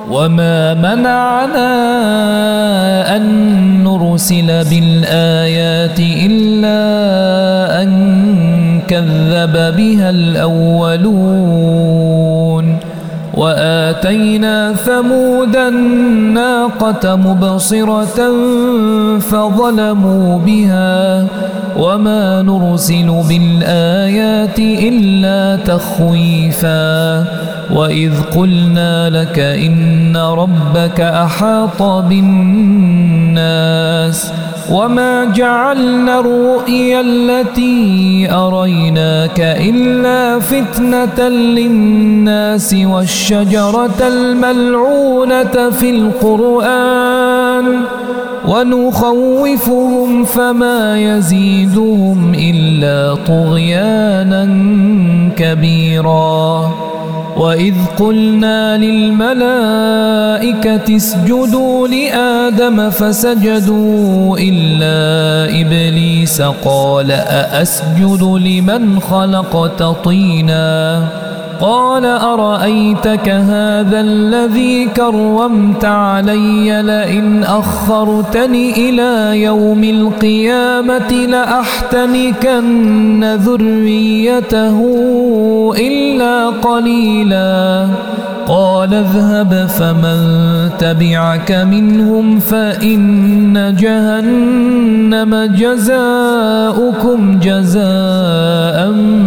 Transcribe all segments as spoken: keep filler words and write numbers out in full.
وما منعنا أن نرسل بالآيات إلا أن كذب بها الأولون وآتينا ثمود الناقة مبصرة فظلموا بها وما نرسل بالآيات إلا تخويفا وإذ قلنا لك إن ربك أحاط بالناس وما جعلنا الرؤيا التي أريناك إلا فتنة للناس والشجرة الملعونة في القرآن ونخوفهم فما يزيدهم إلا طغيانا كبيرا وإذ قلنا للملائكة اسجدوا لآدم فسجدوا إلا إبليس قال أأسجد لمن خلقت طينا قال أرأيتك هذا الذي كرمت علي لئن أخرتني إلى يوم القيامة لأحتنكن ذريته إلا قليلا قال اذهب فمن تبعك منهم فإن جهنم جزاؤكم جزاء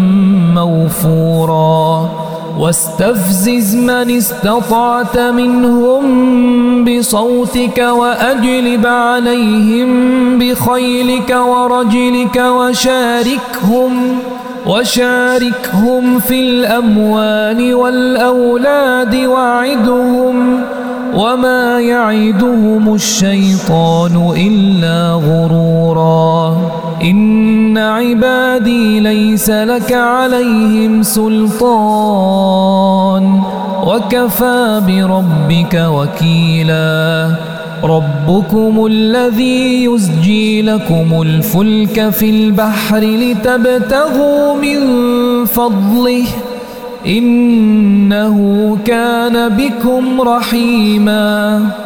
موفورا واستفزز من استطعت منهم بصوتك وأجلب عليهم بخيلك ورجلك وشاركهم وشاركهم في الأموال والأولاد وعدهم وما يعدهم الشيطان إلا غرورا إن عبادي ليس لك عليهم سلطان وكفى بربك وكيلا ربكم الذي يزجي لكم الفلك في البحر لتبتغوا من فضله إنه كان بكم رحيما